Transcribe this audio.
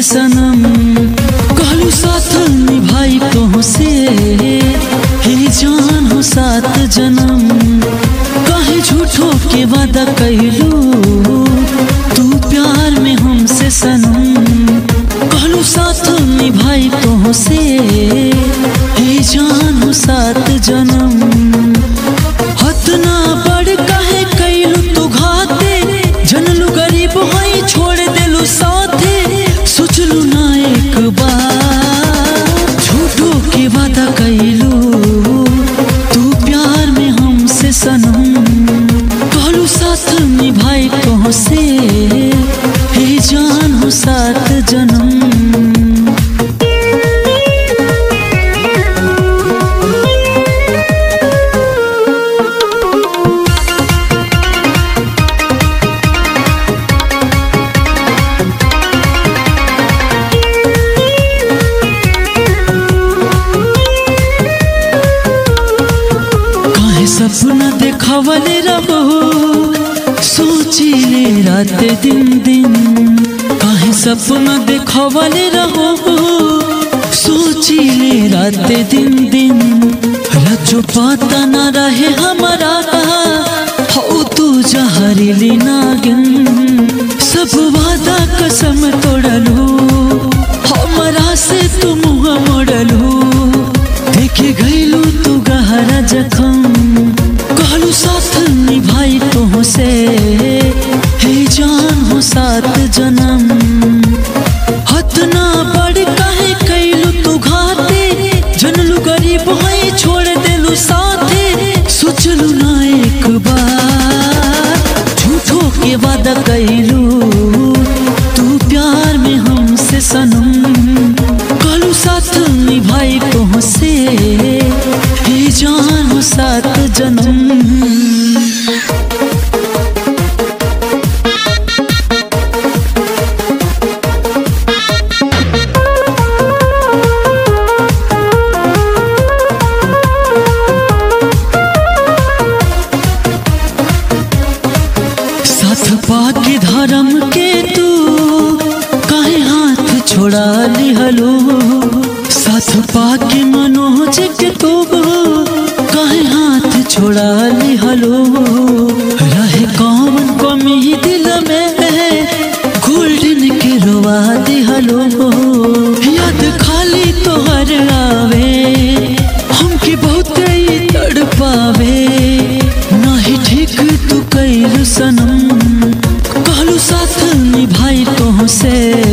सनम, कहलू साथ निभाई तो से हे जान हो 7 जन्म। कहे झूठो के वादा कहलू तू प्यार में हमसे सनम, कहलू साथ निभाई तो से हे जान हो 7 जन्म। हतना बड़ कहे कैलू तू घाते, जनलू गरीब होई छोड़ देलू साथे, सोचलू ना एक बार झूठो के वादा कैलू तू प्यार में हमसे सनम, कहलू साथ निभाई तो से हे जान हो 7 जन्म। सपना देखावले रहो सोचिले रात दिन दिन, काहे सपना देखावले रहो सोचिले रात दिन दिन। रजो पाता ना रहे हमारा हो तू जहरीली नागिन, सब वादा कसम तोड़लू हमारा से तू मुँह मोड़लू, देखे गईलू तू गहरा जखम, कहलू साथ निभाई तो से हे जान हो 7 जन्म। हतना बड़ कहे कैलू तू घाते, जनलू गरीब होई छोड़ देलू साथे, सोचलू ना एक बार झूठो के वादा कैलू तू प्यार में हमसे सनम, कहलू साथ निभाई तो से हे जान हो 7 जन्म। साथ पाके धर्म के तू काहे हाथ छोड़ा लिहलो, साथ पाके मनोज के तू काहे हाथ छोड़ा लिहलो। रहे कौन कमी दिल में गोल्डन के रोवा दिहलो, याद खाली तोहर आवे हमके बहुत ही तड़पावे, नहीं ठीक तू कैलू सनम, कहलू साथ निभाई तो से